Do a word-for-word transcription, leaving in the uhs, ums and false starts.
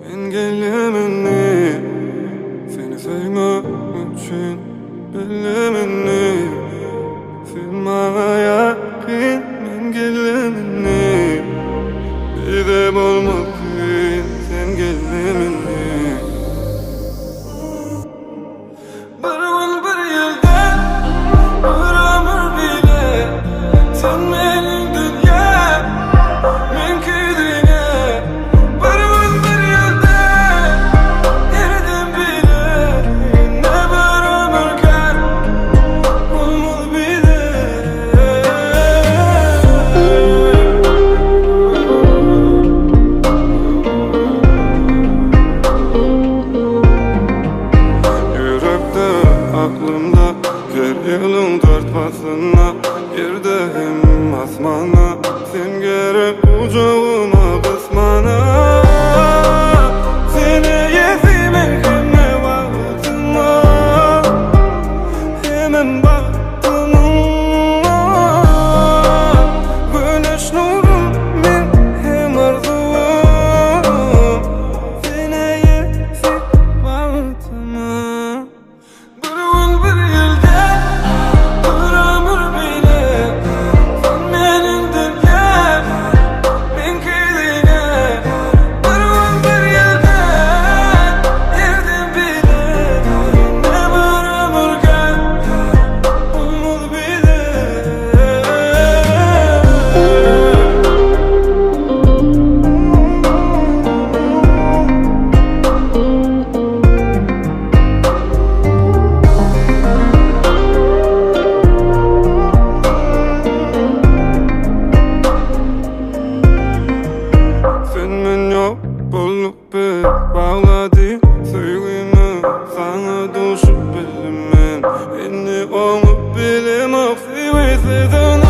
Men gelemini seni sevmek için bilemini sevmaya yakin men gelemini bir de olmak için sen gelemini bir gün bir yılda bir ömür bile sen benim dünya men kedine bir gün bir yılda yerden bile ne bir ömür kar olmalı bile yürekte aklımda her yılın tartmasına yerde hem asmana sen gerek kucağıma kısmana seni yezimin kime vaktıma hemen baktığıma güneş nuru men hem arzum seni yezip vaktıma bir gün bir yılda bir ömür bile sen benim dünya men kedine bir gün bir yılda yerden bile ne bir ömür kar olmalı bile sen men yok bolup bir bağladı sevgimi sana düşüp bilemem beni onu bilemem sevgisiz